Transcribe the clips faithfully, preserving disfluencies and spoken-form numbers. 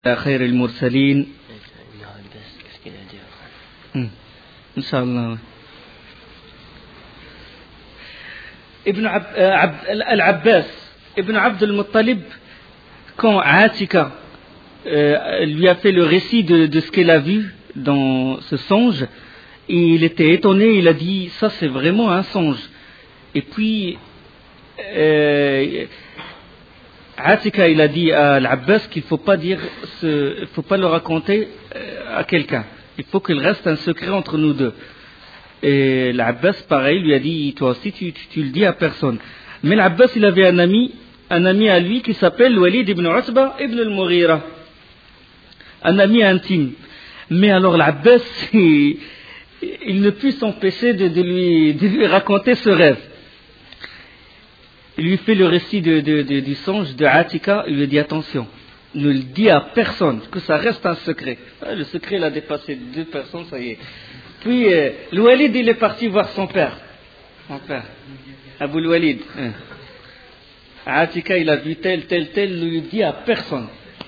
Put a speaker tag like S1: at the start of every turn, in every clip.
S1: خير المرسلين إن شاء الله. Ibn Ab, euh, Ab, Al-Abbas, Ibn Abd al-Muttalib, quand Atika euh, lui a fait le récit de, de ce qu'elle a vu dans ce songe, il était étonné, il a dit ça c'est vraiment un songe. Et puis euh, Atika il a dit à Al-Abbas qu'il ne faut pas dire, il ne faut pas le raconter à quelqu'un, il faut qu'il reste un secret entre nous deux. Et l'Abbas, pareil, lui a dit, toi aussi, tu, tu, tu le dis à personne. Mais l'Abbas, il avait un ami, un ami à lui qui s'appelle Walid ibn Utba ibn al-Mughira. Un ami intime. Mais alors l'Abbas, il, il ne put s'empêcher de, de, lui, de lui raconter ce rêve. Il lui fait le récit de, de, de, du songe de Atika, il lui dit, attention, ne le dis à personne, que ça reste un secret. Le secret, il a dépassé deux personnes, ça y est. Puis, euh, le Walid, il est parti voir son père. Son père, Abu al-Walid. Hein. Atika, il a vu tel, tel, tel, ne lui dit à personne.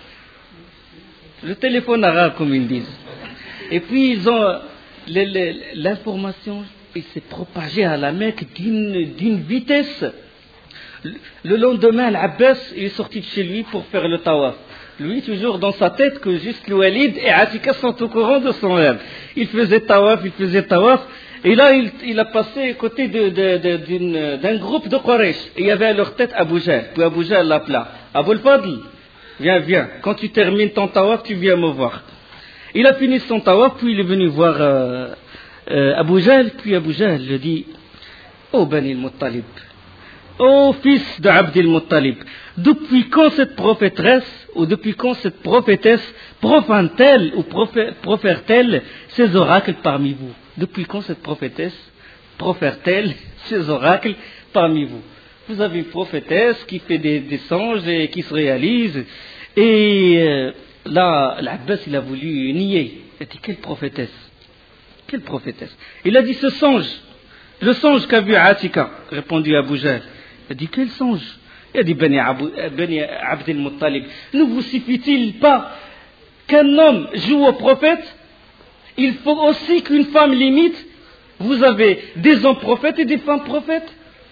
S1: Le téléphone arabe, comme ils disent. Et puis, ils ont, les, les, l'information, il s'est propagée à la Mecque d'une, d'une vitesse. Le, le lendemain, l'Abbas, il est sorti de chez lui pour faire le tawaf. Lui, toujours dans sa tête que juste le Walid et Atika sont au courant de son rêve. Il faisait tawaf, il faisait tawaf. Et là, il, il a passé à côté de, de, de, d'une, d'un groupe de Quraysh. Et il y avait à leur tête Abu Jahl. Puis Abu Jahl l'appela. Abu al-Fadl, viens, viens. Quand tu termines ton tawaf, tu viens me voir. Il a fini son tawaf, puis il est venu voir euh, euh, Abu Jahl. Puis Abu Jahl lui dit, oh Bani al-Muttalib, ô fils de Abd al-Muttalib, depuis quand cette prophétresse, ou depuis quand cette prophétesse profane-t-elle ou profère-t-elle ses oracles parmi vous? Depuis quand cette prophétesse profère-t-elle ses oracles parmi vous? Vous avez une prophétesse qui fait des, des songes et qui se réalise. Et euh, là, l'Abbas, il a voulu nier. Il a dit, quelle prophétesse? Quelle prophétesse? Il a dit, ce songe, le songe qu'a vu Atika, répondit Abu Jahl. Il a dit, quel songe? Il a dit, Bani Abd al-Muttalib, ne vous suffit-il pas qu'un homme joue au prophète? Il faut aussi qu'une femme l'imite. Vous avez des hommes prophètes et des femmes prophètes.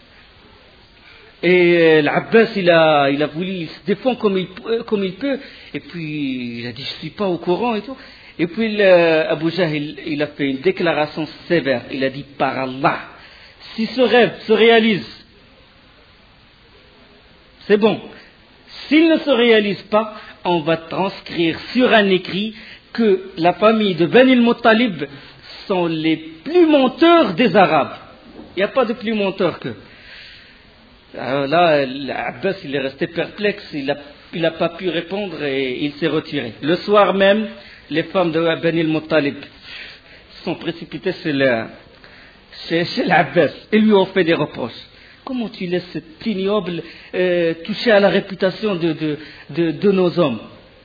S1: Et l'Abbas, il a, il a voulu, il se défend comme il, comme il peut. Et puis, il a dit, je ne suis pas au courant et tout. Et puis, Abu Jahl, il, il a fait une déclaration sévère. Il a dit, par Allah, si ce rêve se réalise, c'est bon. S'il ne se réalise pas, on va transcrire sur un écrit que la famille de Bani al-Muttalib sont les plus menteurs des Arabes. Il n'y a pas de plus menteurs qu'eux. Alors là, l'Abbas, il est resté perplexe, il n'a il a pas pu répondre et il s'est retiré. Le soir même, les femmes de Bani al-Muttalib sont précipitées chez, le, chez, chez l'Abbas et lui ont fait des reproches. Comment tu laisses cet ignoble euh, toucher à la réputation de, de, de, de nos hommes?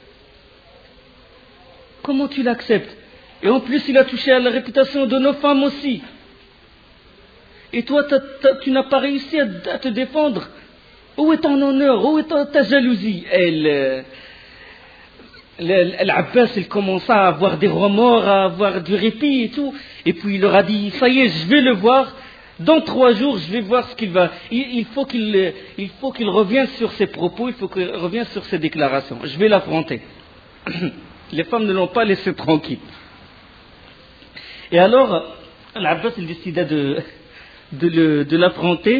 S1: Comment tu l'acceptes? Et en plus, il a touché à la réputation de nos femmes aussi. Et toi, t'as, t'as, tu n'as pas réussi à, à te défendre. Où est ton honneur? Où est ta, ta jalousie? Et le, le, l'Abbas, il commença à avoir des remords, à avoir du répit et tout. Et puis il leur a dit, ça y est, je vais le voir. Dans trois jours, je vais voir ce qu'il va. Il, il, faut qu'il, il faut qu'il revienne sur ses propos, il faut qu'il revienne sur ses déclarations. Je vais l'affronter. Les femmes ne l'ont pas laissé tranquille. Et alors, l'Abbas, il décida de, de, le, de l'affronter.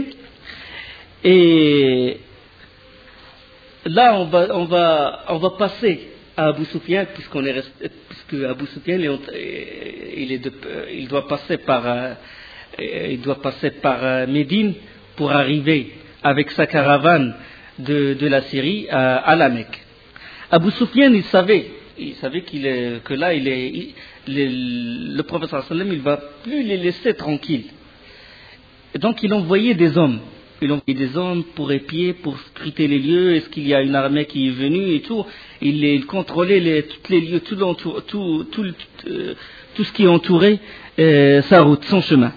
S1: Et là, on va, on va, on va passer à Abu Sufyan, puisqu'on est resté, puisque Abu Sufyan, il, est de, il doit passer par. Il doit passer par Médine pour arriver avec sa caravane de, de la Syrie à, à la Mecque. Abu Sufyan, il savait, il savait qu'il est, que là, il est, il, le, le prophète sallallahu alayhi wa sallam, il ne va plus les laisser tranquilles. Et donc, il envoyait des hommes. Il envoyait des hommes pour épier, pour scruter les lieux. Est-ce qu'il y a une armée qui est venue et tout. Il, il contrôlait les, tous les lieux, tout, tout, tout, tout, euh, tout ce qui entourait euh, sa route, son chemin.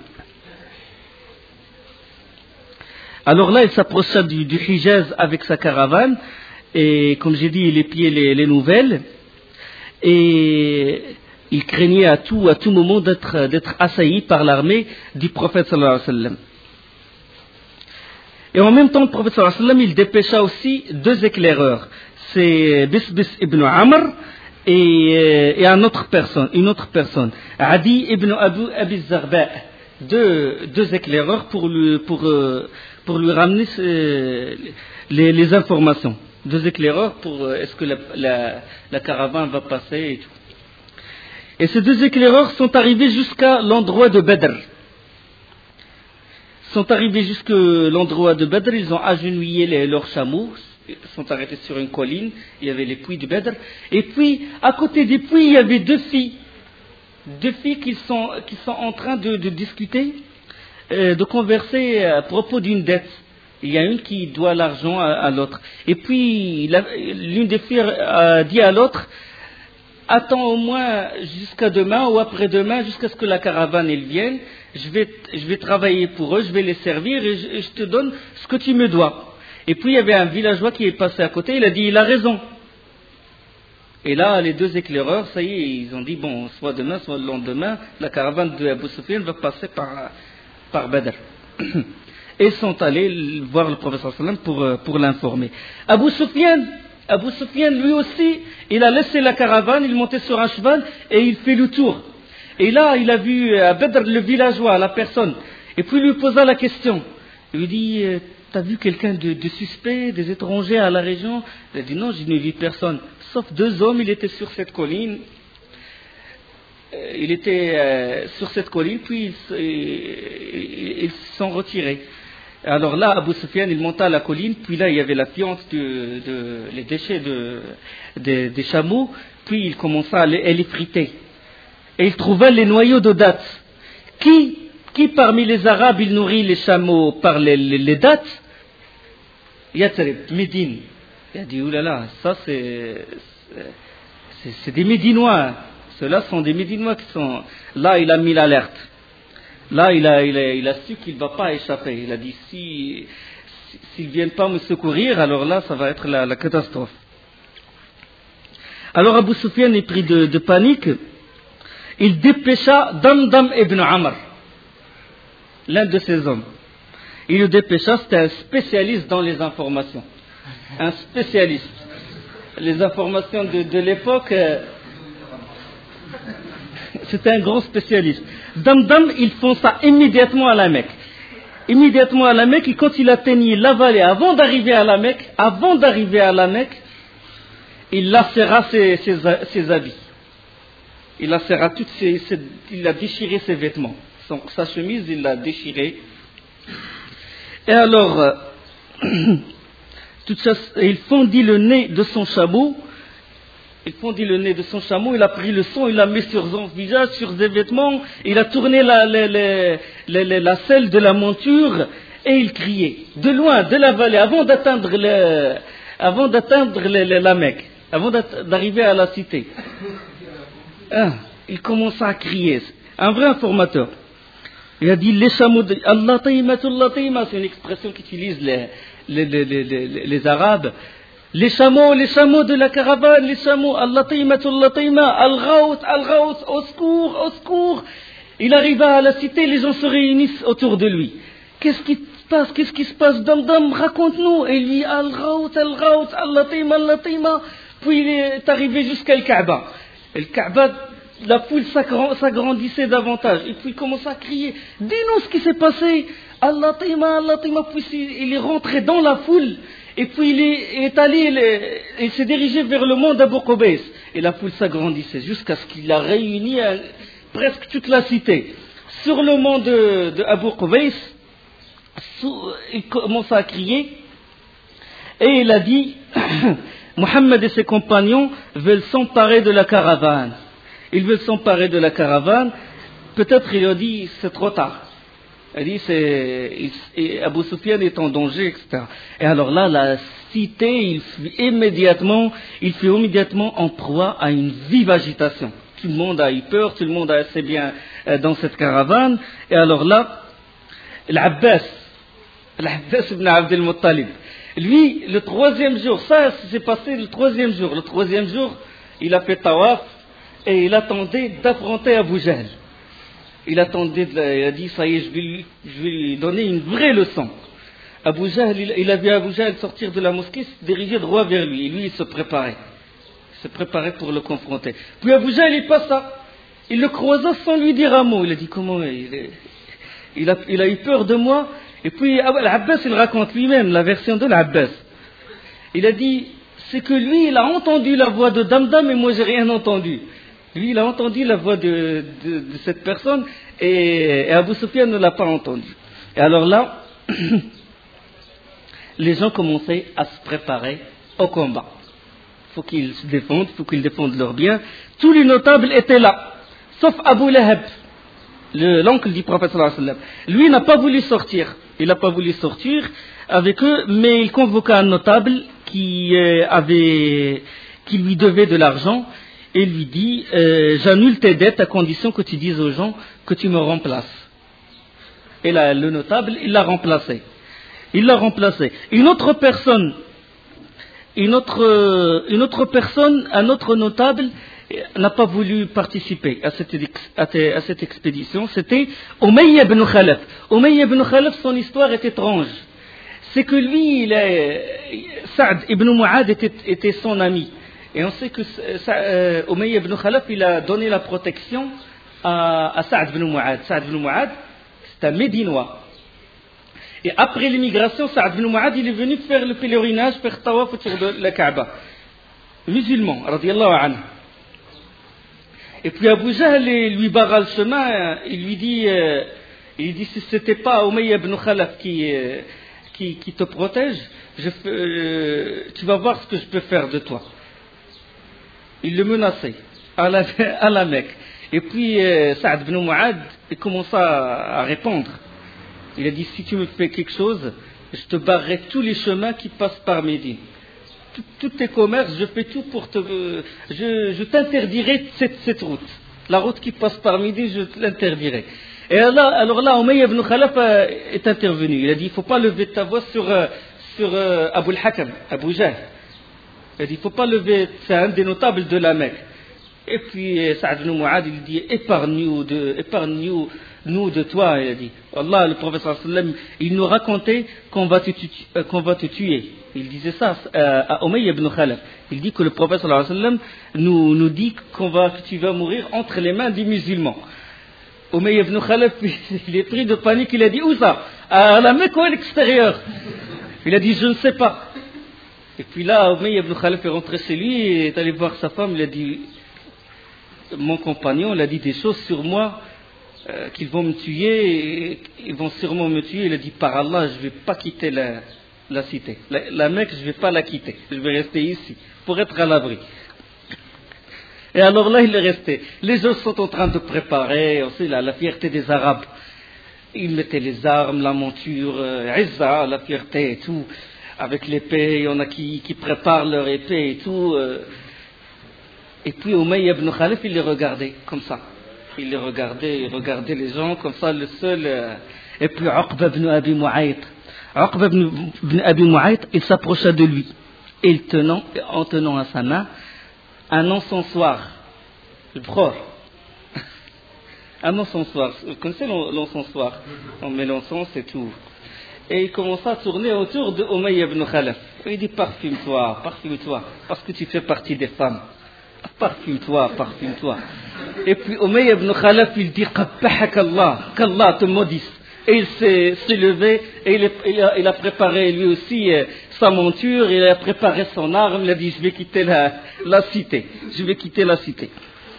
S1: Alors là, il s'approcha du, du Hijaz avec sa caravane, et comme j'ai dit, il épiait les, les nouvelles, et il craignait à tout, à tout moment d'être, d'être assailli par l'armée du prophète sallallahu alayhi wa sallam. Et en même temps, le prophète sallallahu alayhi wa sallam, il dépêcha aussi deux éclaireurs. C'est Bisbis ibn Amr et, et une autre personne, une autre personne. Adi ibn Abu Abi Zarba. Deux, deux éclaireurs pour lui, pour, pour lui ramener les, les informations. Deux éclaireurs pour est-ce que la, la, la caravane va passer et tout. Et ces deux éclaireurs sont arrivés jusqu'à l'endroit de Badr. Sont arrivés jusqu'à l'endroit de Badr, ils ont agenouillé les, leurs chameaux, sont arrêtés sur une colline, il y avait les puits de Badr. Et puis, à côté des puits, il y avait deux filles. Deux filles qui sont, qui sont en train de, de discuter, euh, de converser à propos d'une dette. Il y a une qui doit l'argent à, à l'autre. Et puis, la, l'une des filles a dit à l'autre, attends au moins jusqu'à demain ou après-demain, jusqu'à ce que la caravane elle vienne. Je vais, je vais travailler pour eux, je vais les servir et je, et je te donne ce que tu me dois. Et puis, il y avait un villageois qui est passé à côté, il a dit, il a raison. Et là, les deux éclaireurs, ça y est, ils ont dit, bon, soit demain, soit le lendemain, la caravane de Abu Sufyan va passer par, par Badr. Et ils sont allés voir le professeur sallam pour, pour l'informer. Abu Sufyan, Abu Sufyan, lui aussi, il a laissé la caravane, il montait sur un cheval et il fait le tour. Et là, il a vu à Badr le villageois, la personne. Et puis il lui posa la question. Il lui dit, t'as vu quelqu'un de, de suspect, des étrangers à la région? Il a dit, non, je n'ai vu personne. Sauf deux hommes, il était sur cette colline. Il était euh, sur cette colline, puis ils, ils, ils se sont retirés. Alors là, Abu Sufyan, il monta à la colline, puis là, il y avait la fiente, de, de, les déchets de, de, des chameaux, puis il commença à les, à les friter. Et il trouva les noyaux de dattes. Qui, qui parmi les Arabes, il nourrit les chameaux par les, les, les dattes? Yatrib, Médine. Il a dit, oulala, ça c'est, c'est, c'est des Médinois. Ceux-là sont des Médinois qui sont... Là, il a mis l'alerte. Là, il a, il a, il a su qu'il ne va pas échapper. Il a dit, si, si, s'ils ne viennent pas me secourir, alors là, ça va être la, la catastrophe. Alors Abu Sufyan est pris de, de panique. Il dépêcha Damdam ibn Amr, l'un de ses hommes. Il le dépêcha, c'était un spécialiste dans les informations. Un spécialiste. Les informations de, de l'époque, euh, c'était un grand spécialiste. Damdam, il fonça immédiatement à la Mecque. Immédiatement à la Mecque, et quand il atteignit la vallée, avant d'arriver à la Mecque, avant d'arriver à la Mecque, il lacéra ses, ses, ses habits. Il lacéra toutes ses, ses, il a déchiré ses vêtements. Son, sa chemise, il l'a déchirée. Et alors, euh, toute ça, il fondit le nez de son chameau. Il fondit le nez de son chameau, il a pris le sang, il l'a mis sur son visage, sur ses vêtements, il a tourné la, la, la, la, la, la selle de la monture et il criait. De loin, de la vallée, avant d'atteindre, le, avant d'atteindre le, le, la Mecque, avant d'arriver à la cité. Ah, il commença à crier. Un vrai informateur. Il a dit les chameaux de Allah taïmatullah taïma, c'est une expression qu'utilisent les, les, les, les, les, les Arabes. Les chameaux, les chameaux de la caravane, les chameaux, Allah taïmatullah taïma, al-Ghaut, al-Ghaut, au secours, au secours. Il arriva à la cité, les gens se réunissent autour de lui. Qu'est-ce qui se passe, qu'est-ce qui se passe, Damdam, raconte-nous. Et lui, al-Ghaut, al-Ghaut, Allah taïma, Allah taïma. Puis il est arrivé jusqu'à le Kaaba. Et le Kaaba, la foule s'agrandissait davantage. Et puis il commença à crier, dis-nous ce qui s'est passé. Allah taïma, Allah taïma. Puis il est rentré dans la foule. Et puis il est, est allé, il, est, il s'est dirigé vers le mont d'Abu Qubays. Et la foule s'agrandissait jusqu'à ce qu'il a réuni à, presque toute la cité. Sur le mont de, de Abu Qubays, il commença à crier. Et il a dit, Mohammed et ses compagnons veulent s'emparer de la caravane. Ils veulent s'emparer de la caravane. Peut-être il a dit, c'est trop tard. Il dit, c'est, il, Abu Sufyan est en danger, et cetera. Et alors là, la cité, il fut immédiatement, il fut immédiatement en proie à une vive agitation. Tout le monde a eu peur, tout le monde a assez bien euh, dans cette caravane. Et alors là, l'Abbas, l'Abbas ibn Abd al-Muttalib, lui, le troisième jour, ça s'est passé le troisième jour. Le troisième jour, il a fait tawaf et il attendait d'affronter Abu Jahl. Il attendait, il a dit, ça y est, je vais lui, je vais lui donner une vraie leçon. Abu Jahl, il, il a vu Abu Jahl sortir de la mosquée, se diriger droit vers lui. Et lui, il se préparait. Il se préparait pour le confronter. Puis Abu Jahl, il passa. Il le croisa sans lui dire un mot. Il a dit, comment il, est, il, a, il a eu peur de moi. Et puis, l'Abbas, il raconte lui-même la version de l'Abbas. Il a dit, c'est que lui, il a entendu la voix de Damdam et moi, j'ai rien entendu. Lui, il a entendu la voix de, de, de cette personne et, et Abu Sufyan ne l'a pas entendu. Et alors là, les gens commençaient à se préparer au combat. Il faut qu'ils se défendent, il faut qu'ils défendent leurs biens. Tous les notables étaient là, sauf Abu Lahab, le, l'oncle du prophète sallallahu alayhi wa sallam. Lui n'a pas voulu sortir. Il n'a pas voulu sortir avec eux, mais il convoqua un notable qui, euh, avait, qui lui devait de l'argent et lui dit euh, j'annule tes dettes à condition que tu dises aux gens que tu me remplaces. Et là, le notable, il l'a remplacé. Il l'a remplacé. Une autre personne, une autre, une autre personne, un autre notable n'a pas voulu participer à cette, à cette expédition. C'était Umayya ibn Khalaf. Umayya ibn Khalaf, son histoire est étrange. C'est que lui, il est, Saad ibn Mu'ad était, était son ami. Et on sait que euh, Umayya ibn Khalaf, il a donné la protection à, à Saad ibn Mu'ad. Saad ibn Mu'ad, c'est un Médinois. Et après l'immigration, Saad ibn Mu'ad, il est venu faire le pèlerinage, faire tawaf autour de la Kaaba. Musulman, radiyallahu anhu. Et puis Abu Jahl lui barra le chemin, il lui dit, euh, il dit si c'était pas Umayya ibn Khalaf qui, euh, qui, qui te protège, je, euh, tu vas voir ce que je peux faire de toi. Il le menaçait à la, à la Mecque. Et puis euh, Saad ibn Mu'ad il commença à, à répondre. Il a dit si tu me fais quelque chose, je te barrerai tous les chemins qui passent par Médine. Tous tes commerces, je fais tout pour te... Euh, je, je t'interdirai cette, cette route. La route qui passe par Médine, je l'interdirai. Et là, alors là, Umayya ibn Khalaf est intervenu. Il a dit, il ne faut pas lever ta voix sur, sur euh, Abu al-Hakam, Abu Jahl. Il a dit, il ne faut pas lever, c'est un des notables de la Mecque. Et puis Saad ibn Mu'ad, il dit, épargne-nous de, épargne-nous nous de toi. Il a dit, Allah, le prophète sallallahu alayhi wa sallam, il nous racontait qu'on va te, euh, qu'on va te tuer. Il disait ça euh, à Umayya ibn Khalaf. Il dit que le prophète sallallahu alayhi wa sallam nous, nous dit qu'on va, que tu vas mourir entre les mains des musulmans. Umayya ibn Khalaf, il est pris de panique, il a dit, où ça? À la Mecque ou à l'extérieur? Il a dit, je ne sais pas. Et puis là, Umayya ibn Khalaf est rentré chez lui et est allé voir sa femme, il a dit, mon compagnon, il a dit des choses sur moi, euh, qu'ils vont me tuer, et ils vont sûrement me tuer. Il a dit, par Allah, je ne vais pas quitter la, la cité. La, la Mecque, je ne vais pas la quitter. Je vais rester ici, pour être à l'abri. Et alors là, il est resté. Les gens sont en train de préparer, aussi, la, la fierté des Arabes. Ils mettaient les armes, la monture, euh, Izza, la fierté et tout, avec l'épée. Il y en a qui, qui préparent leur épée et tout. Euh, Et puis Umayya ibn Khalaf, il les regardait comme ça. Il les regardait, il regardait les gens comme ça, le seul. Euh... Et puis Uqba ibn Abi Mu'ayt. Uqba ibn Abi Mu'ayt, il s'approcha de lui. Et il tenant, en tenant à sa main un encensoir. Le bror. Un encensoir. Vous connaissez l'encensoir? On met l'encens et tout. Et il commença à tourner autour de Umayya ibn Khalaf. Il dit, parfume-toi, parfume-toi, parce que tu fais partie des femmes. Parfume-toi, parfume-toi. Et puis Umayya ibn Khalaf, il dit, qabbahak Allah, qu'Allah te maudisse. Et il s'est, s'est levé, et il, est, il, a, il a préparé lui aussi euh, sa monture, il a préparé son arme, il a dit, je vais quitter la, la cité, je vais quitter la cité.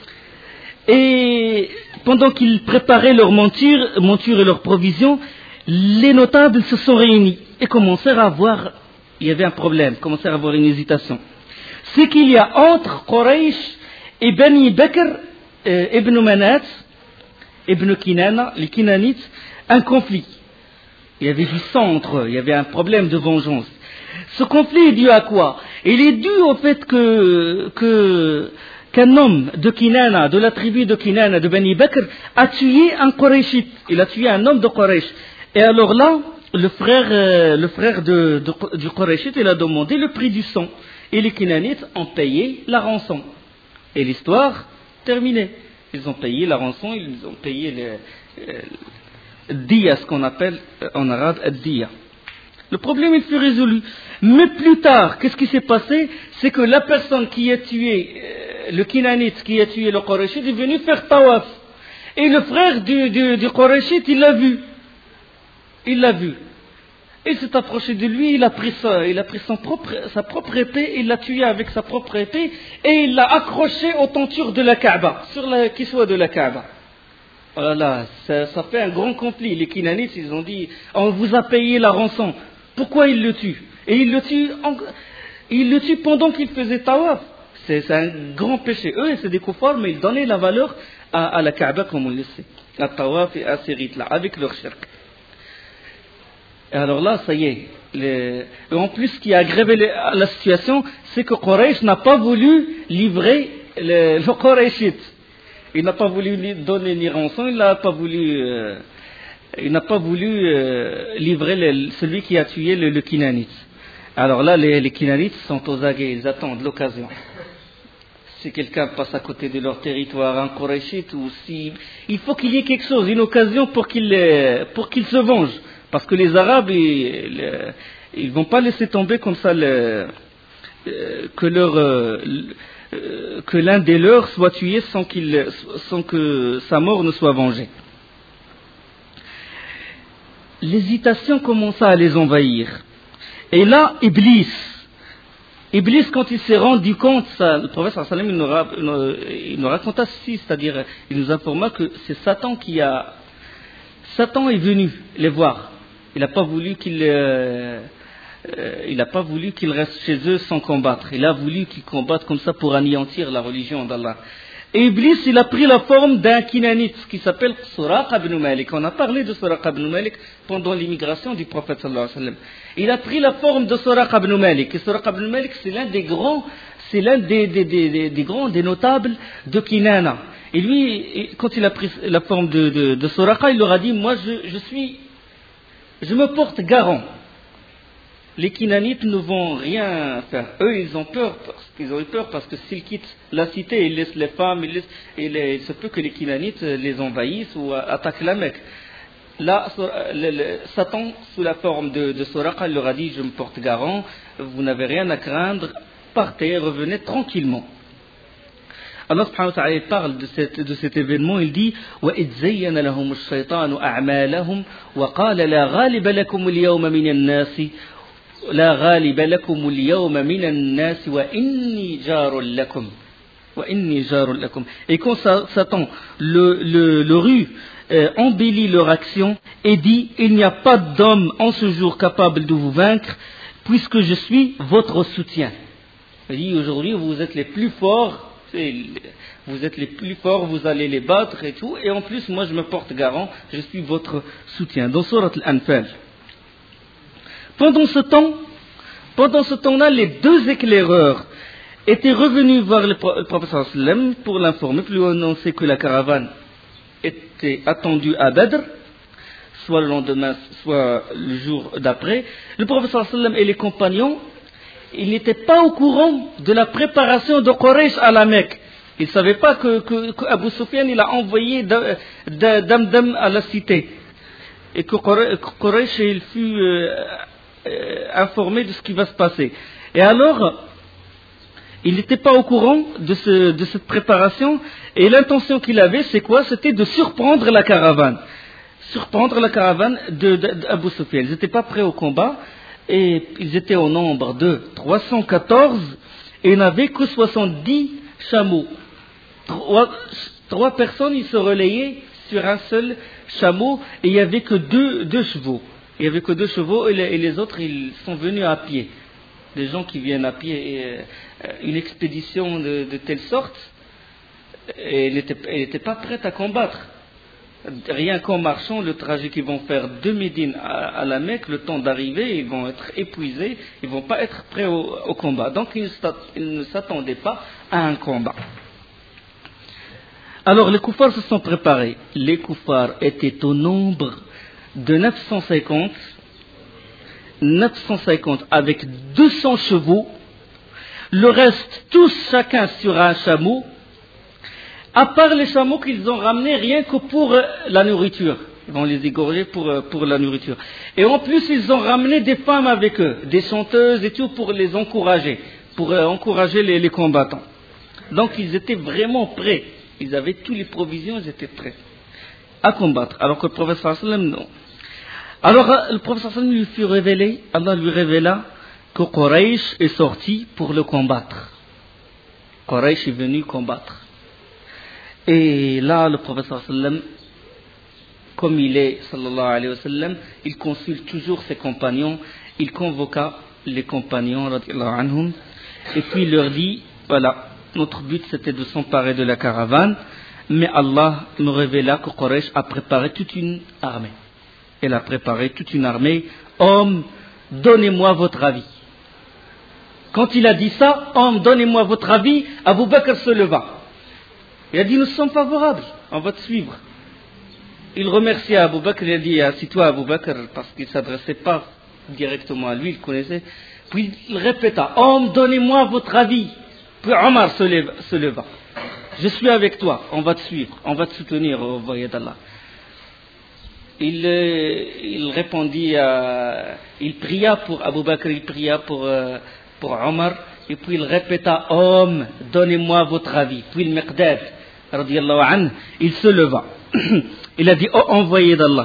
S1: Et pendant qu'ils préparaient leur monture, monture et leurs provisions, les notables se sont réunis et commencèrent à avoir, il y avait un problème, commencèrent à avoir une hésitation. C'est qu'il y a entre Quraysh et Bani Bakr, euh, Ibn Manat, Ibn Kinana, les Kinanites, un conflit. Il y avait du sang entre eux, il y avait un problème de vengeance. Ce conflit est dû à quoi? Il est dû au fait que, que, qu'un homme de Kinana, de la tribu de Kinana, de Bani Bakr, a tué un Qurayshite. Il a tué un homme de Quraysh. Et alors là, le frère, euh, le frère de, de, du Qurayshite, il a demandé le prix du sang. Et les Kinanites ont payé la rançon. Et l'histoire, terminée. Ils ont payé la rançon, ils ont payé le euh, diya, ce qu'on appelle en arabe diya. Le problème il fut résolu. Mais plus tard, qu'est-ce qui s'est passé? C'est que la personne qui a tué, euh, le Kinanite qui a tué le Qurayshite est venu faire tawaf. Et le frère du, du, du Qurayshite, il l'a vu. Il l'a vu. Il s'est approché de lui, il a pris, ça, il a pris son propre, sa propre épée, il l'a tué avec sa propre épée, et il l'a accroché aux tentures de la Kaaba, sur la kiswa de la Kaaba. Voilà, ça, ça fait un grand conflit. Les Kinanites, ils ont dit, on vous a payé la rançon. Pourquoi il le tue? Et il le tue, en, il le tue pendant qu'il faisait tawaf. C'est, c'est un grand péché. Eux, c'est des koufars, mais ils donnaient la valeur à, à la Kaaba, comme on le sait. À tawaf et à ces rites-là, avec leur shirk. Et alors là, ça y est. Les... Et en plus, ce qui a aggravé la, la situation, c'est que Quraysh n'a pas voulu livrer le, le Qurayshite. Il n'a pas voulu lui donner ni rançon, il n'a pas voulu, euh, il n'a pas voulu euh, livrer le, celui qui a tué le, le Kinanite. Alors là, les, les Kinanites sont aux aguets, ils attendent l'occasion. Si quelqu'un passe à côté de leur territoire, un Qurayshite, ou si, il faut qu'il y ait quelque chose, une occasion pour qu'ils, pour qu'ils se vengent. Parce que les Arabes, ils ne vont pas laisser tomber comme ça le, euh, que, leur, euh, euh, que l'un des leurs soit tué sans, qu'il, sans que sa mort ne soit vengée. L'hésitation commença à les envahir. Et là, Iblis, Iblis, quand il s'est rendu compte, ça, le prophète sallam, il nous, il nous raconta ceci, c'est-à-dire, il nous informa que c'est Satan qui a... Satan est venu les voir. Il n'a pas voulu qu'il, euh, euh, il n'a pas voulu qu'ils restent chez eux sans combattre. Il a voulu qu'ils combattent comme ça pour anéantir la religion d'Allah. Et Iblis, il a pris la forme d'un Kinanite qui s'appelle Suraqa ibn Malik. On a parlé de Suraqa ibn Malik pendant l'immigration du prophète sallallahu alayhi wa sallam. Il a pris la forme de Suraqa ibn Malik. Et Suraqa ibn Malik, c'est l'un des grands, c'est l'un des, des, des, des, des grands, des notables de Kinana. Et lui, quand il a pris la forme de, de, de Suraqa, il leur a dit, moi je, je suis, je me porte garant. Les Kinanites ne vont rien faire. Eux, ils ont peur, parce qu'ils ont eu peur parce que s'ils quittent la cité, ils laissent les femmes, ils laissent, et les, il se peut que les Kinanites les envahissent ou attaquent la Mecque. Là, le, le, Satan, sous la forme de, de Suraqa, il leur a dit, je me porte garant, vous n'avez rien à craindre, partez, revenez tranquillement. Allah subhanahu wa ta'ala parle de, cette, de cet événement, il dit وَإِذْ زَيَّنَ لَهُمُ الشَّيْطَانُ أَعْمَالَهُمْ وَقَالَ لَا غَالِبَ لَكُمُ الْيَوْمَ مِنَ النَّاسِ لا غالب لكم اليوم من الناس وإني جار لكم وإني جار لكم. Et quand Satan, le, le, le rue, euh, embellit leur action et dit il n'y a pas d'homme en ce jour capable de vous vaincre puisque je suis votre soutien. Il dit aujourd'hui vous êtes les plus forts, vous êtes les plus forts, vous allez les battre et tout, et en plus moi je me porte garant, je suis votre soutien. Dans Surat Al-Anfal. Pendant ce temps, pendant ce temps-là, les deux éclaireurs étaient revenus voir le prophète sallam pour l'informer, pour lui annoncer que la caravane était attendue à Badr, soit le lendemain, soit le jour d'après. Le prophète sallam et les compagnons, ils n'étaient pas au courant de la préparation de Quraysh à la Mecque. Ils ne savaient pas que, que, que Abu Sufyan il a envoyé Damdam à la cité et que Quraysh il fut euh, Euh, informé de ce qui va se passer. Et alors, il n'était pas au courant de, ce, de cette préparation, et l'intention qu'il avait, c'est quoi? C'était de surprendre la caravane. Surprendre la caravane d'Abu Sufyan. Ils n'étaient pas prêts au combat, et ils étaient au nombre de trois cent quatorze, et il n'avait que soixante-dix chameaux. Trois, trois personnes, ils se relayaient sur un seul chameau, et il n'y avait que deux, deux chevaux. Il n'y avait que deux chevaux et les, et les autres, ils sont venus à pied. Des gens qui viennent à pied. Et, euh, une expédition de, de telle sorte, et elle n'était pas prête à combattre. Rien qu'en marchant, le trajet qu'ils vont faire de Médine à, à la Mecque, le temps d'arriver, ils vont être épuisés, ils ne vont pas être prêts au, au combat. Donc ils, ils ne s'attendaient pas à un combat. Alors les koufars se sont préparés. Les koufars étaient au nombre de neuf cent cinquante, neuf cent cinquante avec deux cents chevaux, le reste tous chacun sur un chameau, À part les chameaux qu'ils ont ramenés rien que pour euh, la nourriture. Ils vont les égorger pour, euh, pour la nourriture. Et en plus, ils ont ramené des femmes avec eux, des chanteuses et tout pour les encourager, pour euh, encourager les, les combattants. Donc ils étaient vraiment prêts. Ils avaient toutes les provisions, ils étaient prêts à combattre. Alors que le prophète sallallahu alayhi wa sallam, non. Alors euh, le prophète sallallahu alayhi wa sallam lui fut révélé, Allah lui révéla que Quraysh est sorti pour le combattre. Quraysh est venu combattre. Et là, le prophète sallallahu alayhi wa sallam, comme il est, sallallahu alayhi wa sallam, il consulte toujours ses compagnons, il convoqua les compagnons, radiyallahu anhum, et puis il leur dit, voilà, notre but c'était de s'emparer de la caravane, mais Allah nous révéla que Quraysh a préparé toute une armée. Elle a préparé toute une armée. Homme, donnez-moi votre avis. Quand il a dit ça, homme, donnez-moi votre avis, Abu Bakr se leva. Il a dit, nous sommes favorables, on va te suivre. Il remerciait Abu Bakr, il a dit, assis-toi Abu Bakr, parce qu'il ne s'adressait pas directement à lui, il connaissait. Puis il répéta, homme, donnez-moi votre avis. Puis Omar se leva, se leva. Je suis avec toi, on va te suivre, on va te soutenir au voyage d'Allah. Il, euh, il répondit, euh, il pria pour Abu Bakr, il pria pour, euh, pour Omar, et puis il répéta, homme, donnez-moi votre avis. Puis le Miqdad, radiyallahu anhu, il se leva. Il a dit, oh envoyé d'Allah,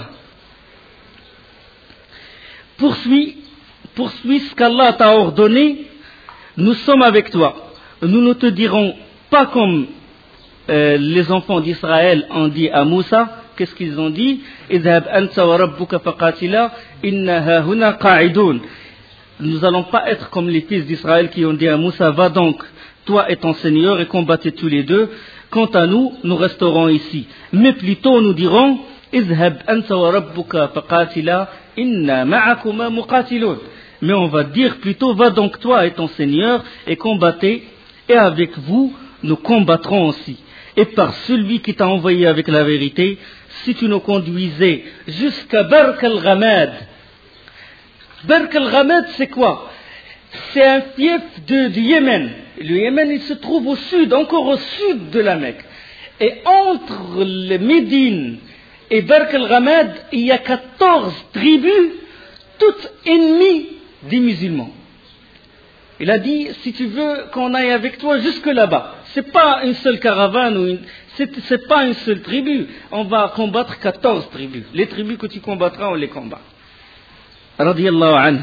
S1: poursuis, poursuis ce qu'Allah t'a ordonné, nous sommes avec toi. Nous ne te dirons pas comme euh, les enfants d'Israël ont dit à Moussa. Qu'est-ce qu'ils ont dit? Idhab anta wa rabbuka faqatila inna hahuna qa'idun. Nous n'allons pas être comme les fils d'Israël qui ont dit à Moussa, va donc, toi et ton Seigneur, et combattez tous les deux. Quant à nous, nous resterons ici. Mais plutôt nous dirons, Idhab anta wa rabbuka faqatila inna ma'akuma muqatilun. Mais on va dire plutôt, va donc toi et ton Seigneur, et combattez, et avec vous, nous combattrons aussi. Et par celui qui t'a envoyé avec la vérité, si tu nous conduisais jusqu'à Bark al-Ghamad. Bark al-Ghamad, c'est quoi? C'est un fief de, du Yémen. Le Yémen, il se trouve au sud, encore au sud de la Mecque. Et entre le Médine et Bark al-Ghamad, il y a quatorze tribus, toutes ennemies des musulmans. Il a dit, si tu veux qu'on aille avec toi jusque là-bas, c'est pas une seule caravane, ou une, c'est, c'est pas une seule tribu, on va combattre quatorze tribus. Les tribus que tu combattras, on les combat. Radiyallahu anhu.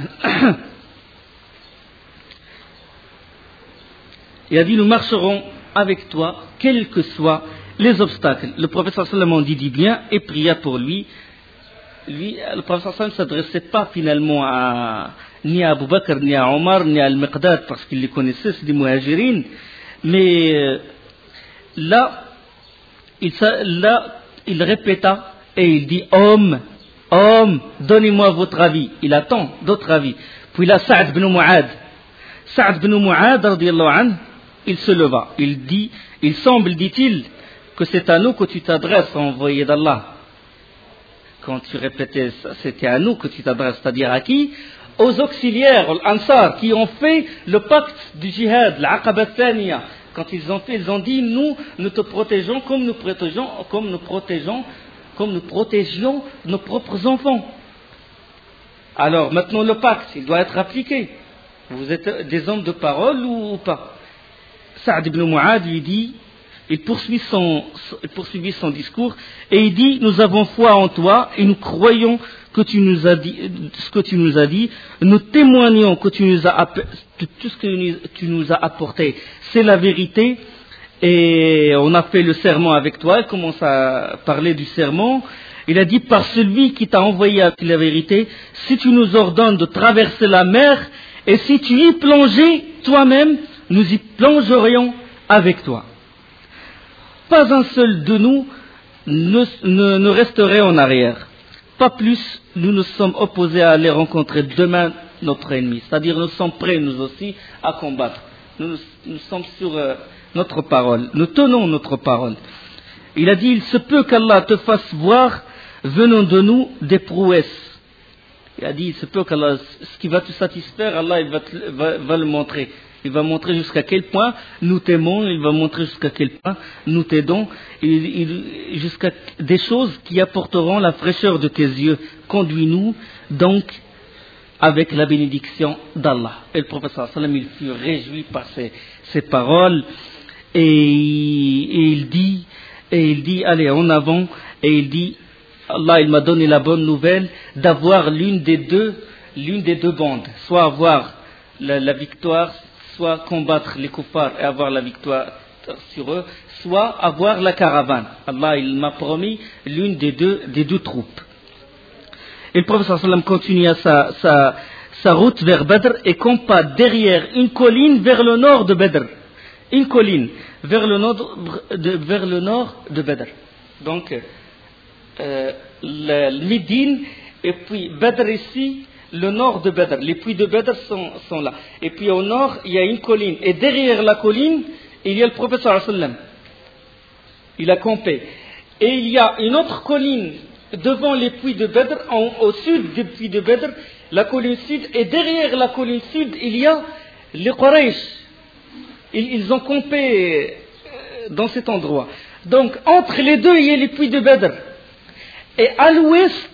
S1: Il a dit, nous marcherons avec toi, quels que soient les obstacles. Le prophète sallallahu alayhi wa sallam dit, dit bien, et pria pour lui. Lui, le prophète sallallahu alayhi wa sallam ne s'adressait pas finalement à ni à Abu Bakr, ni à Omar, ni à Al-Miqdad, parce qu'il les connaissait, c'est des muhajirines. Mais euh, là, il, là, il répéta et il dit, homme, homme, donnez-moi votre avis. Il attend d'autres avis. Puis là, Sa'd bin Mu'ad. Sa'd bin Mu'ad, radiyallahu anhu, il se leva. Il dit, il semble, dit-il, que c'est à nous que tu t'adresses, envoyé d'Allah. Quand tu répétais ça, c'était à nous que tu t'adresses, c'est-à-dire à qui? Aux auxiliaires, aux Ansar, qui ont fait le pacte du djihad, l'Aqaba Thaniya. Quand ils ont fait, ils ont dit, nous, nous te protégeons comme nous protégeons, comme nous protégeons, comme nous protégions nos propres enfants. Alors, maintenant, le pacte, il doit être appliqué. Vous êtes des hommes de parole ou, ou pas? Sa'd ibn Mu'ad lui dit, il poursuit son, il poursuivit son discours, et il dit, nous avons foi en toi, et nous croyons que tu nous as dit, ce que tu nous as dit, nous témoignons que tu nous as, tout ce que tu nous as apporté, c'est la vérité, et on a fait le serment avec toi, il commence à parler du serment, il a dit, par celui qui t'a envoyé avec la vérité, si tu nous ordonnes de traverser la mer, et si tu y plongeais toi-même, nous y plongerions avec toi. Pas un seul de nous ne, ne, ne resterait en arrière. Pas plus, nous nous sommes opposés à aller rencontrer demain notre ennemi. C'est-à-dire, nous sommes prêts, nous aussi, à combattre. Nous, nous, nous sommes sur euh, notre parole. Nous tenons notre parole. Il a dit, il se peut qu'Allah te fasse voir, venant de nous, des prouesses. Il a dit, il se peut qu'Allah, ce qui va te satisfaire, Allah il va, te, va, va le montrer. Il va montrer jusqu'à quel point nous t'aimons, il va montrer jusqu'à quel point nous t'aidons, il, il, jusqu'à des choses qui apporteront la fraîcheur de tes yeux. Conduis-nous donc avec la bénédiction d'Allah. Et le prophète sallallahu alayhi wa sallam, il fut réjoui par ces, ces paroles, et, et il dit, et il dit, allez, en avant, et il dit, Allah, il m'a donné la bonne nouvelle d'avoir l'une des deux, l'une des deux bandes, soit avoir la, la victoire, soit combattre les kuffars et avoir la victoire sur eux, soit avoir la caravane. Allah, il m'a promis l'une des deux, des deux troupes. Et le prophète sallallahu alayhi wa sallam continua sa, sa, sa route vers Badr et campa derrière une colline vers le nord de Badr. Une colline vers le nord de, vers le nord de Badr. Donc, euh, le, le Médine et puis Badr ici, le nord de Badr. Les puits de Badr sont, sont là. Et puis au nord, il y a une colline. Et derrière la colline, il y a le prophète sallallahu alayhi wa sallam. Il a campé. Et il y a une autre colline devant les puits de Badr, en, au sud des puits de Badr, la colline sud. Et derrière la colline sud, il y a les Quraysh. Ils, ils ont campé dans cet endroit. Donc, entre les deux, il y a les puits de Badr. Et à l'ouest,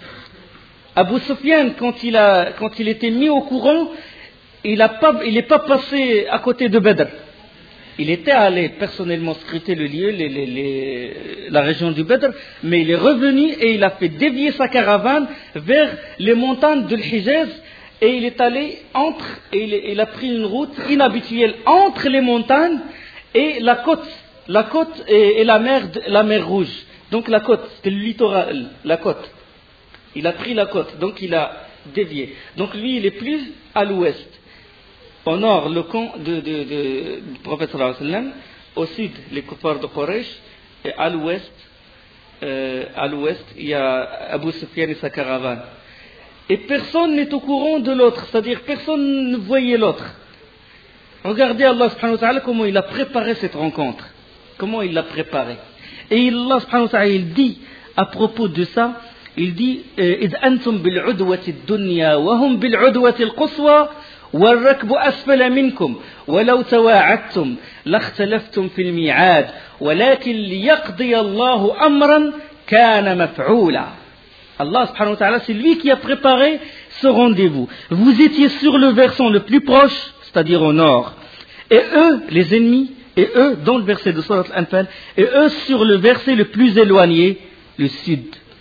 S1: Abu Sufyan, quand il, a, quand il était mis au courant, il n'est pas passé à côté de Badr. Il était allé personnellement scruter le lieu, les, les, les, la région du Badr, mais il est revenu et il a fait dévier sa caravane vers les montagnes de l'Hijaz, et il est allé entre, et il, il a pris une route inhabituelle entre les montagnes et la côte, la côte et, et la, mer, la mer Rouge. Donc la côte, c'était le littoral, la côte. Il a pris la côte, donc il a dévié. Donc lui, il est plus à l'ouest. Au nord, le camp de, de, de, du prophète sallallahu alayhi wa sallam. Au sud, les kuffars de Quraysh. Et à l'ouest, euh, à l'ouest, il y a Abu Sufyan et sa caravane. Et personne n'est au courant de l'autre, c'est-à-dire personne ne voyait l'autre. Regardez Allah subhanahu wa ta'ala comment il a préparé cette rencontre. Comment il l'a préparée. Et Allah subhanahu wa ta'ala, il dit à propos de ça, il dit إذ أنتم بالعدوة الدنيا وهم بالعدوة القصوى والركب أسفل منكم ولو تواعدتم لاختلفتم في الميعاد ولكن ليقضي الله أمرا كان مفعولا. Allah subhanahu wa ta'ala, c'est lui qui a préparé ce rendez-vous. Vous étiez sur le versant le plus proche, c'est-à-dire au nord, et eux, les ennemis, et eux, dans le verset de Surat Al-Anfal, et eux sur le verset le plus éloigné, le sud.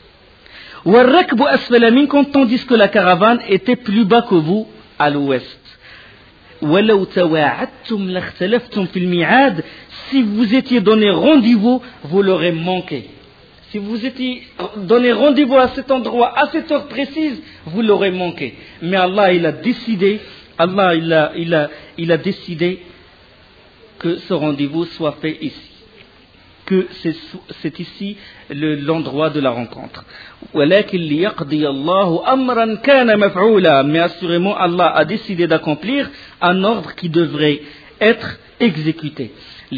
S1: Tandis que la caravane était plus bas que vous à l'ouest. Si vous étiez donné rendez-vous, vous l'aurez manqué. Si vous étiez donné rendez-vous à cet endroit, à cette heure précise, vous l'aurez manqué. Mais Allah, il a décidé, Allah, il a, il a, il a décidé que ce rendez-vous soit fait ici. Que c'est, c'est ici le, l'endroit de la rencontre. Mais assurément, Allah a décidé d'accomplir un ordre qui devrait être exécuté.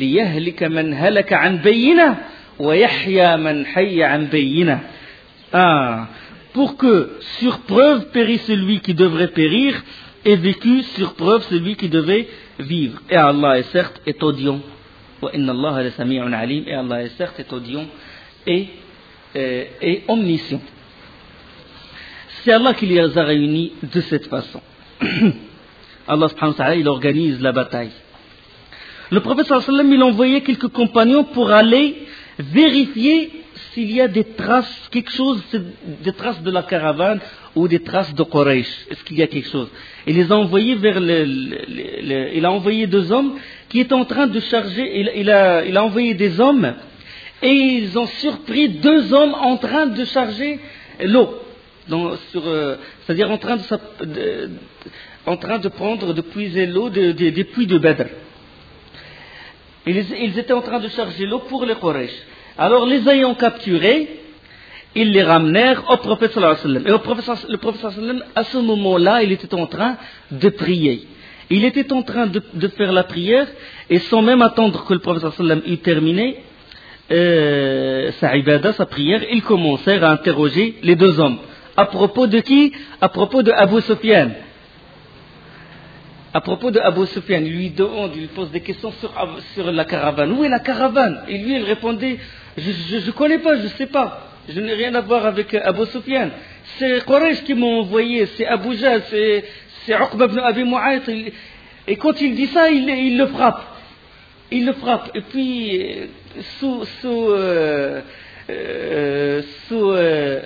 S1: Ah, pour que sur preuve périsse celui qui devrait périr et vécu sur preuve celui qui devait vivre. Et Allah est certes est audient. وإن الله لسميع عليم. Et Allah est certes est audient et, et, et omniscient. C'est Allah qui les a réunis de cette façon. Allah subhanahu wa ta'ala, il organise la bataille. Le prophète sallallahu alayhi wa sallam, il envoyait quelques compagnons pour aller vérifier s'il y a des traces, quelque chose, des traces de la caravane ou des traces de Quraysh. Est-ce qu'il y a quelque chose? Il les a envoyés vers le, le, le, il a envoyé deux hommes qui étaient en train de charger, il, il, a, il a envoyé des hommes et ils ont surpris deux hommes en train de charger l'eau. Donc, sur, euh, c'est-à-dire en train de, de, en train de prendre, de puiser l'eau de, de, des puits de Badr. Ils, ils étaient en train de charger l'eau pour les Quraysh. Alors, les ayant capturés, ils les ramenèrent au prophète sallallahu alayhi wa sallam. Et au prophète, le prophète sallallahu alayhi wa sallam, à ce moment-là, il était en train de prier. Il était en train de, de faire la prière, et sans même attendre que le prophète sallallahu alayhi wa sallam eût terminé euh, sa ibada, sa prière, ils commencèrent à interroger les deux hommes. À propos de qui? À propos de Abu Sufyan. à propos de Abu Sufyan, il lui demande, il lui pose des questions sur, sur la caravane. Où est la caravane? Et lui, il répondait, je ne connais pas, je ne sais pas. Je n'ai rien à voir avec Abu Sufyan. C'est Quraysh qui m'ont envoyé, c'est Abu Jahl, c'est, c'est Uqba ibn Abi Mu'ayt. Et quand il dit ça, il, il le frappe. Il le frappe. Et puis, sous, sous, euh, euh, sous, euh,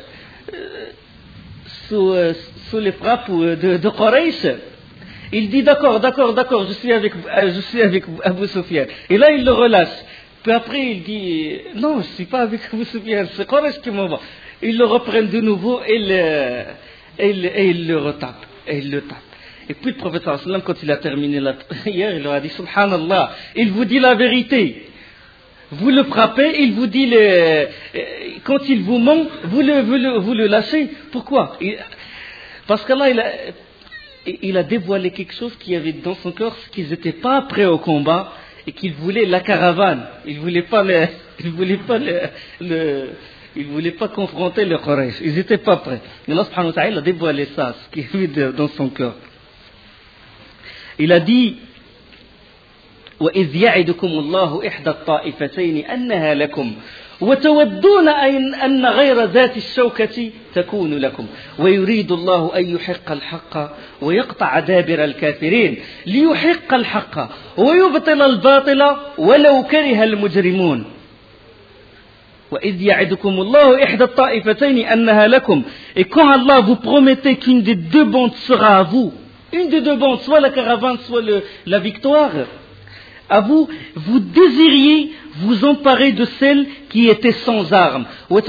S1: sous, euh, sous les frappes de, de Quraysh, il dit d'accord, d'accord, d'accord, je suis avec, je suis avec Abu Sufyan. Et là, il le relâche. Puis après, il dit non, je ne suis pas avec Abu Sufyan, c'est Quraysh qui m'envoie. Ils le reprennent de nouveau et, le, et, le, et il le retape. Et il le tape. Et puis le prophète sallallahu alayhi wa sallam, quand il a terminé la prière, il leur a dit subhanallah, il vous dit la vérité. Vous le frappez, il vous dit le, quand il vous ment, vous le, vous le, vous le lâchez. Pourquoi? Parce qu'Allah, il a, il a dévoilé quelque chose qui avait dans son cœur, qu'ils n'étaient pas prêts au combat et qu'ils voulaient la caravane. Ils ne voulaient pas le, ils voulaient pas le, le ils voulaient pas confronter les Quraysh. Ils n'étaient pas prêts. Mais Allah subhanahu wa ta'ala a dévoilé ça, ce qui est dans son cœur. Il a dit وَإِذْ يَعِدُكُمُ اللَّهُ إِحْدَى الطَّائِفَتَيْنِ أَنَّهَا لَكُمْ وتودون أن غير ذات الشوكة تكون لكم ويريد الله أن يحق الحق ويقطع دابر الكافرين ليحق الحق ويبطل الباطل ولو كره المجرمون وإذ يعدكم الله إحدى الطائفتين أنها لكم. Et quand Allah vous promettez qu'une des deux bandes sera à vous, une des deux bandes, soit la caravane, soit le, la victoire, à vous, vous désiriez vous emparer de celle qui était sans armes. Vous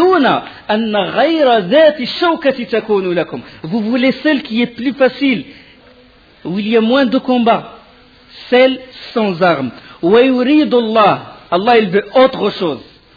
S1: voulez celle qui est plus facile, où il y a moins de combats, celle sans armes. Allah, il veut autre chose.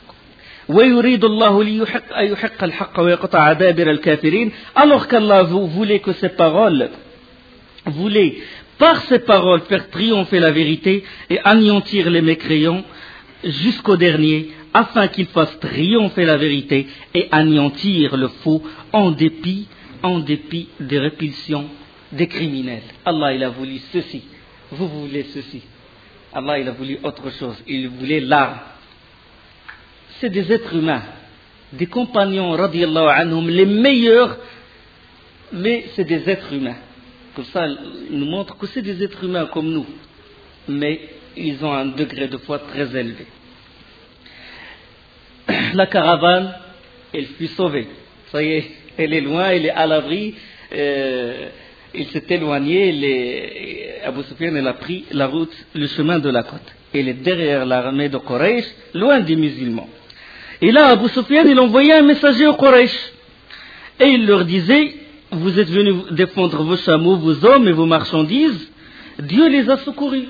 S1: Alors qu'Allah vous voulait que ces paroles, voulait par ces paroles faire triompher la vérité et anéantir les mécréants jusqu'au dernier, afin qu'il fasse triompher la vérité et anéantir le faux en dépit, en dépit des répulsions des criminels. Allah, il a voulu ceci. Vous voulez ceci. Allah, il a voulu autre chose. Il voulait l'arme. C'est des êtres humains, des compagnons, radiyallahu anhum, les meilleurs, mais c'est des êtres humains. Comme ça, il nous montre que c'est des êtres humains comme nous, mais ils ont un degré de foi très élevé. La caravane, elle fut sauvée. Ça y est, elle est loin, elle est à l'abri. Euh, il s'est éloigné. Les, Abu Sufyan, elle a pris la route, le chemin de la côte. Elle est derrière l'armée de Quraysh, loin des musulmans. Et là, Abu Sufyan, il envoyait un messager aux Quraysh. Et il leur disait, vous êtes venus défendre vos chameaux, vos hommes et vos marchandises. Dieu les a secourus.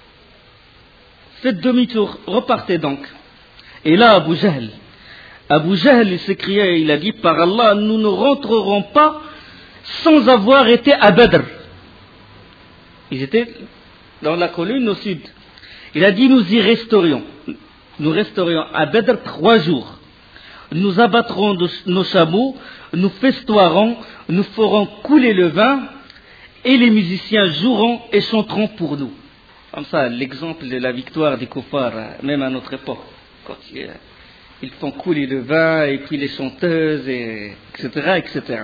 S1: Faites demi-tour, repartez donc. Et là, Abu Jahl, Abu Jahl, il s'écria, il a dit, par Allah, nous ne rentrerons pas sans avoir été à Badr. Ils étaient dans la colline au sud. Il a dit, nous y resterions. Nous resterions à Badr trois jours. Nous abattrons nos chameaux, nous festoirons, nous ferons couler le vin, et les musiciens joueront et chanteront pour nous. Comme ça, l'exemple de la victoire des kuffars, même à notre époque. Quand ils font couler le vin, et puis les chanteuses, et, etc., et cetera.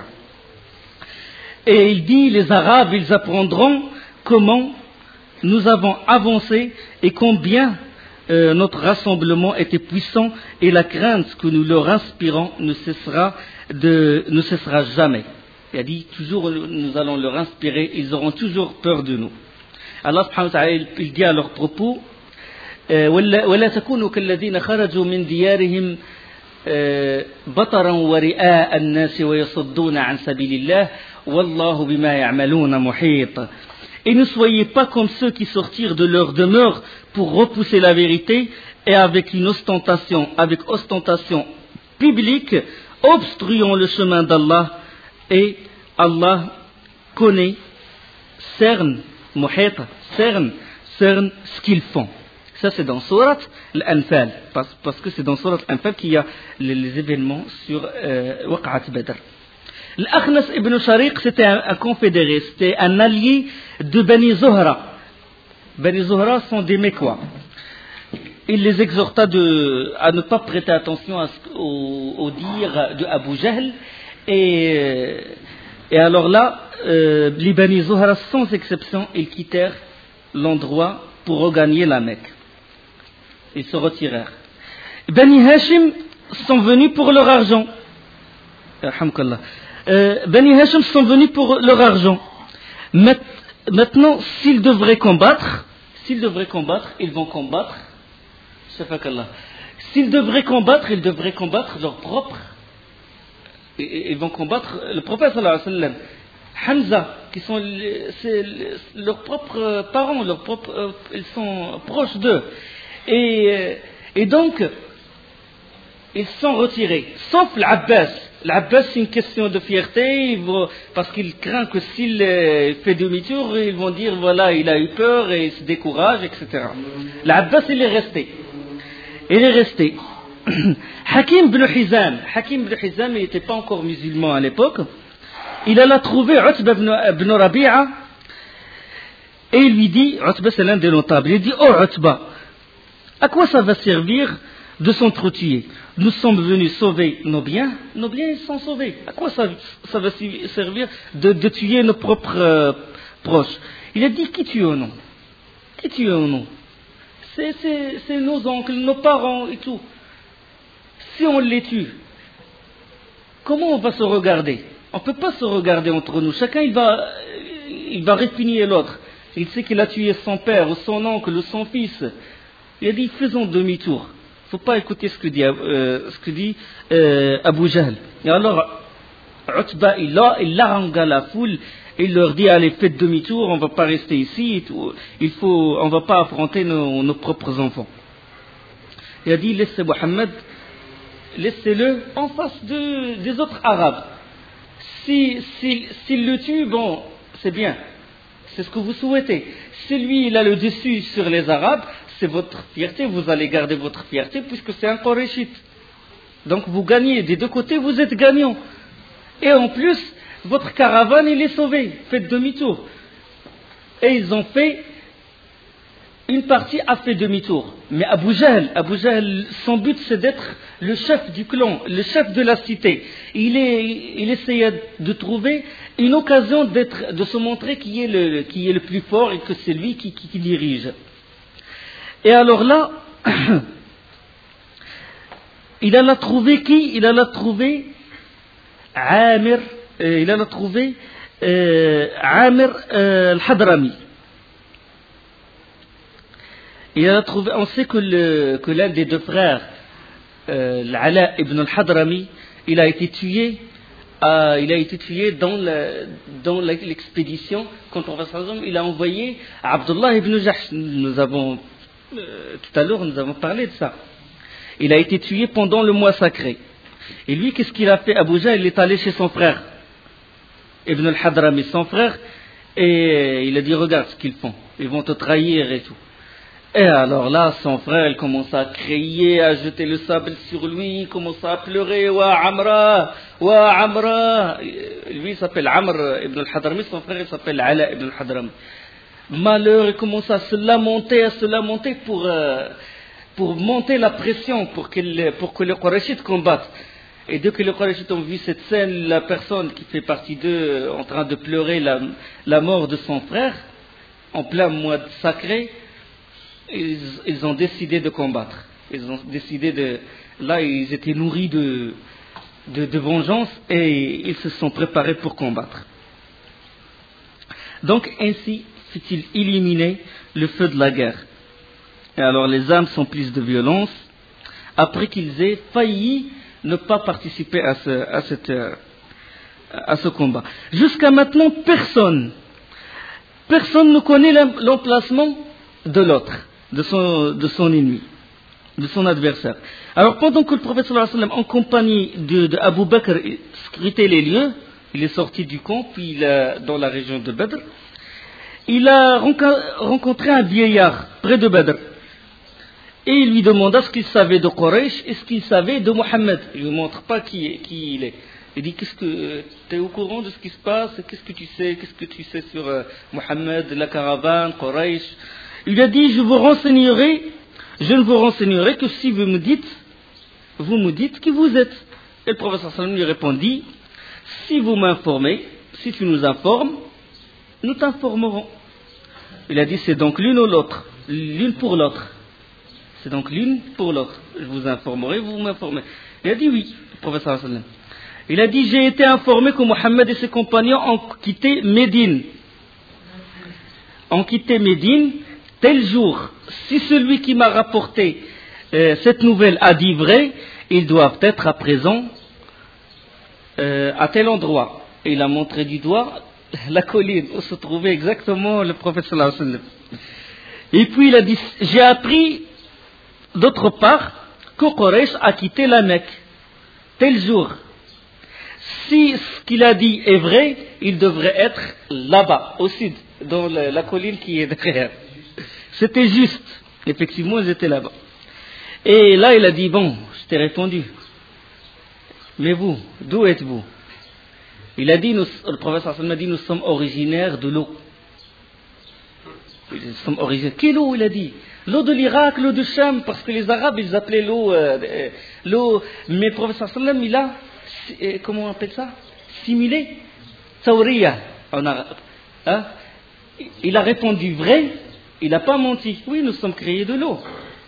S1: Et il dit, les Arabes, ils apprendront comment nous avons avancé et combien euh, notre rassemblement était puissant, et la crainte que nous leur inspirons ne cessera, de, ne cessera jamais. Il a dit, toujours nous allons leur inspirer, ils auront toujours peur de nous. Allah subhanahu wa ta'ala, il dit à leur propos, ولا تكونوا كالذين خرجوا من ديارهم بطرا ورئاء الناس ويصدون عن سبيل الله والله بما يعملون محيط. Et ne soyez pas comme ceux qui sortirent de leur demeure pour repousser la vérité et avec une ostentation, avec ostentation publique, obstruant le chemin d'Allah, et Allah connaît, cerne, muhit, cerne, cerne ce qu'ils font. Ça, c'est dans Surat Al-Anfal, parce, parce que c'est dans Surat Al-Anfal qu'il y a les, les événements sur euh, Waqa'at Badr. L'Akhnas ibn Shariq, c'était un, un confédéré, c'était un allié de Bani Zuhra. Bani Zuhra sont des Mécois. Il les exhorta de, à ne pas prêter attention à ce, au, au dire de Abu Jahl. Et, et alors là, euh, les Bani Zuhra, sans exception, ils quittèrent l'endroit pour regagner la Mecque. Ils se retirèrent. Bani Hashim sont venus pour leur argent. Euh, Bani Hashim sont venus pour leur argent. Maintenant, s'ils devraient combattre, s'ils devraient combattre, ils vont combattre. S'ils devraient combattre, ils devraient combattre leur propre. Ils vont combattre le prophète sallallahu alayhi wa sallam, Hamza, qui sont les, c'est leurs propres parents, leurs propres, ils sont proches d'eux. Et, et donc, ils sont retirés, sauf l'Abbas. L'Abbas, c'est une question de fierté, vont, parce qu'il craint que s'il fait demi-tour, ils vont dire, voilà, il a eu peur et il se décourage, et cetera. L'Abbas, il est resté. Il est resté. Hakim ibn Hizam, Hakim ibn Hizam, il n'était pas encore musulman à l'époque. Il alla trouver Utba ibn Rabi'a et il lui dit, Utba c'est l'un des notables, il dit, oh Utba, à quoi ça va servir de s'entretuer? Nous sommes venus sauver nos biens, nos biens ils sont sauvés. À quoi ça, ça va servir de, de tuer nos propres euh, proches? Il a dit, qui tue au nom? Qui tue au nom? C'est, c'est, c'est nos oncles, nos parents et tout. Si on les tue, comment on va se regarder? On ne peut pas se regarder entre nous. Chacun il va, il va répugner l'autre. Il sait qu'il a tué son père, ou son oncle, ou son fils. Il a dit, faisons demi-tour. Il ne faut pas écouter ce que dit, euh, ce que dit euh, Abu Jahl. Et alors, Utba, il, a, il harangua la foule, et il leur dit, allez, faites demi-tour, on ne va pas rester ici, il faut, on ne va pas affronter nos, nos propres enfants. Il a dit, laissez Mohammed, laissez-le en face de, des autres Arabes. Si, si, s'il le tue, bon, c'est bien, c'est ce que vous souhaitez. Si lui, il a le dessus sur les Arabes, c'est votre fierté, vous allez garder votre fierté puisque c'est un Qurayshite. Donc vous gagnez, des deux côtés, vous êtes gagnants. Et en plus, votre caravane, il est sauvée, faites demi-tour. Et ils ont fait, une partie a fait demi-tour. Mais Abu Jahl, Abu Jahl, son but c'est d'être le chef du clan, le chef de la cité. Il, est, il essayait de trouver une occasion d'être, de se montrer qui est le, qui est le plus fort et que c'est lui qui, qui, qui dirige. Et alors là, il alla trouver qui? Il alla trouver Amir, euh, il alla trouver euh, Amir euh, al-Hadrami. Il alla trouver, on sait que, le, que l'un des deux frères, euh, l'Ala ibn al-Hadrami, il a été tué, euh, il a été tué dans, le, dans l'expédition contre le prophète. Il a envoyé Abdullah ibn Jahsh. Nous avons Euh, tout à l'heure, nous avons parlé de ça. Il a été tué pendant le mois sacré. Et lui, qu'est-ce qu'il a fait? Abu Jahl, il est allé chez son frère, Ibn al-Hadrami, son frère, et il a dit, regarde ce qu'ils font, ils vont te trahir et tout. Et alors là, son frère, il commence à crier, à jeter le sable sur lui, il commence à pleurer, wa Amra, wa Amra. Lui, il s'appelle Amr ibn al-Hadrami, son frère, il s'appelle Ala ibn al-Hadrami. Malheur, il commence à se lamenter, à se lamenter pour, euh, pour monter la pression, pour, qu'il, pour que les Qurayshites combattent. Et dès que les Qurayshites ont vu cette scène, la personne qui fait partie d'eux en train de pleurer la, la mort de son frère, en plein mois sacré, ils, ils ont décidé de combattre. Ils ont décidé de... Là, ils étaient nourris de, de, de vengeance et ils se sont préparés pour combattre. Donc, ainsi, fit-il éliminer le feu de la guerre. Et alors les âmes sont prises de violence après qu'ils aient failli ne pas participer à ce, à cette, à ce combat. Jusqu'à maintenant, personne, personne ne connaît l'emplacement de l'autre, de son, de son ennemi, de son adversaire. Alors pendant que le prophète sallallahu alayhi wa sallam, en compagnie de, de Abu Bakr, scrutait les lieux, il est sorti du camp, puis il a, dans la région de Badr, il a rencontré un vieillard près de Badr. Et il lui demanda ce qu'il savait de Quraysh et ce qu'il savait de Mohammed. Il ne lui montre pas qui, qui il est. Il dit, qu'est-ce que tu es au courant de ce qui se passe? Qu'est-ce que tu sais? Qu'est-ce que tu sais sur euh, Mohammed, la caravane, Quraysh? Il lui a dit, je vous renseignerai, je ne vous renseignerai que si vous me dites, vous me dites qui vous êtes. Et le prophète sallam lui répondit, si vous m'informez, si tu nous informes, nous t'informerons. Il a dit, c'est donc l'une ou l'autre, l'une pour l'autre. C'est donc l'une pour l'autre. Je vous informerai, vous m'informez. Il a dit oui, le prophète sallallahu alayhi wa sallam. Il a dit, j'ai été informé que Mohammed et ses compagnons ont quitté Médine. Ont quitté Médine tel jour. Si celui qui m'a rapporté euh, cette nouvelle a dit vrai, ils doivent être à présent euh, à tel endroit. Et il a montré du doigt la colline où se trouvait exactement le prophète sallallahu alayhi wa sallam. Et puis il a dit, j'ai appris d'autre part que Quraysh a quitté la Mecque tel jour. Si ce qu'il a dit est vrai, il devrait être là-bas, au sud, dans la, la colline qui est derrière. C'était juste. Effectivement, ils étaient là-bas. Et là, il a dit, bon, je t'ai répondu. Mais vous, d'où êtes-vous? Il a dit, nous, le prophète sallallahu alayhi wa sallam a dit, nous sommes originaires de l'eau. Nous sommes originaires. Quelle eau, il a dit? L'eau de l'Irak, l'eau de Cham, parce que les Arabes, ils appelaient l'eau, euh, l'eau, mais le prophète sallallahu alayhi wa sallam, il a, comment on appelle ça? Simulé? Tawriya, en arabe. Hein? Il a répondu vrai, il n'a pas menti. Oui, nous sommes créés de l'eau.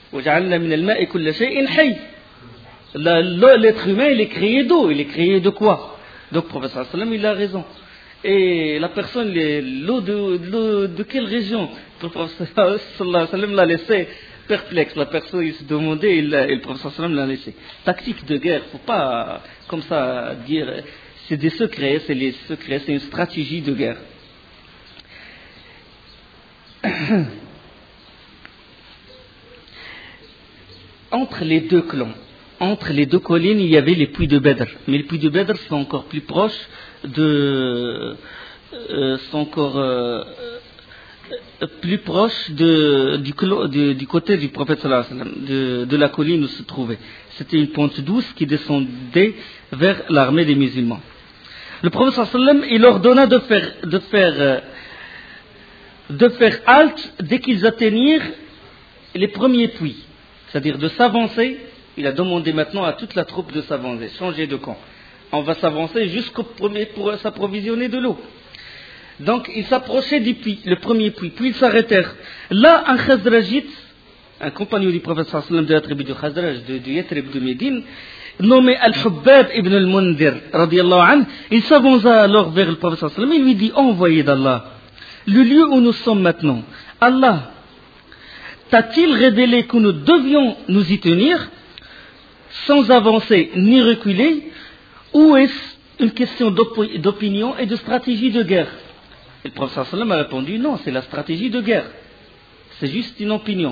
S1: L'être humain, il est créé d'eau, il est créé de quoi? Donc, le prophète sallallahu alayhi wa sallam, il a raison. Et la personne, l'eau de, l'eau de quelle région? Le prophète sallallahu alayhi wa sallam l'a laissé perplexe. La personne, il se demandait et, et le prophète sallallahu alayhi wa sallam l'a laissé. Tactique de guerre, il ne faut pas comme ça dire. C'est des secrets, c'est les secrets, c'est une stratégie de guerre. Entre les deux clans, entre les deux collines, il y avait les puits de Badr. Mais les puits de Badr sont encore plus proches de, euh, sont encore euh, plus proches de, du, de, du côté du prophète sallallahu alayhi wa sallam, de, de la colline où se trouvait. C'était une pente douce qui descendait vers l'armée des musulmans. Le prophète sallallahu alayhi wa sallam, il ordonna de faire, de faire, euh, de faire halte dès qu'ils atteignirent les premiers puits. C'est-à-dire de s'avancer. Il a demandé maintenant à toute la troupe de s'avancer, changer de camp. On va s'avancer jusqu'au premier pour s'approvisionner de l'eau. Donc ils s'approchaient du puits, le premier puits, puis ils s'arrêtèrent. Là, un Khazrajite, un compagnon du prophète sallallahu alayhi wa sallam de la tribu du Khazraj, de, de Yathrib de Médine, nommé Al-Hubbab ibn al-Mundir, radiyallahu anhu, il s'avança alors vers le prophète sallallahu alayhi wa sallam et lui dit, envoyé d'Allah, le lieu où nous sommes maintenant, Allah t'a-t-il révélé que nous devions nous y tenir sans avancer ni reculer, ou est-ce une question d'opinion et de stratégie de guerre? Et le prophète sallallahu alayhi wa sallam a répondu, non, c'est la stratégie de guerre. C'est juste une opinion.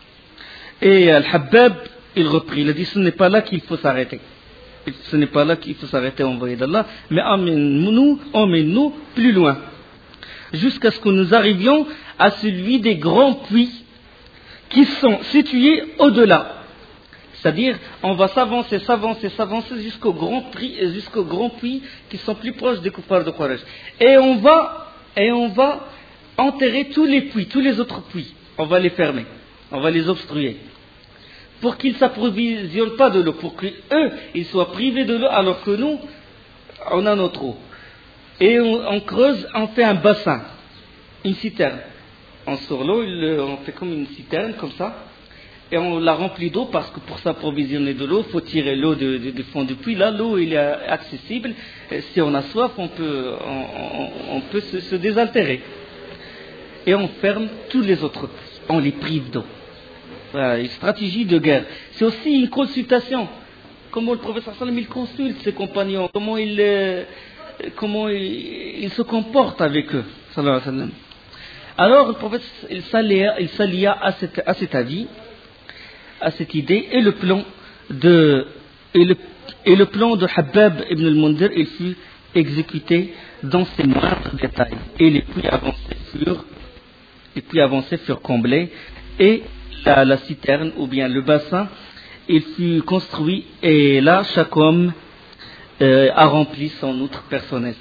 S1: Et Al-Habbab, il reprit, il a dit, ce n'est pas là qu'il faut s'arrêter. Ce n'est pas là qu'il faut s'arrêter, envoyé d'Allah, mais emmène-nous, emmène-nous plus loin. Jusqu'à ce que nous arrivions à celui des grands puits qui sont situés au-delà. C'est-à-dire, on va s'avancer, s'avancer, s'avancer jusqu'au grand puits, jusqu'au grand puits qui sont plus proches des kuffars de Quraysh. Et on va, et on va enterrer tous les puits, tous les autres puits. On va les fermer, on va les obstruer. Pour qu'ils ne s'approvisionnent pas de l'eau, pour qu'eux, ils soient privés de l'eau, alors que nous, on a notre eau. Et on, on creuse, on fait un bassin, une citerne. On sort l'eau, on fait comme une citerne, comme ça. Et on la remplit d'eau parce que pour s'approvisionner de l'eau, il faut tirer l'eau du de, de fond du puits. Là, l'eau il est accessible. Et si on a soif, on peut, on, on, on peut se, se désaltérer. Et on ferme tous les autres puits. On les prive d'eau. Voilà, une stratégie de guerre. C'est aussi une consultation. Comment le prophète sallallahu alayhi wa sallam, il consulte ses compagnons. Comment il, euh, comment il, il se comporte avec eux. Sallallahu alayhi wa sallam. Alors le prophète il s'allia, il s'allia à, cette, à cet avis, à cette idée, et le plan de et le, et le plan de Habbab ibn al-Mundir, il fut exécuté dans ses moindres détails. Et les puits avancés furent, les puits avancés furent comblés, et la, la citerne ou bien le bassin, il fut construit, et là chaque homme euh, a rempli son outre personnel.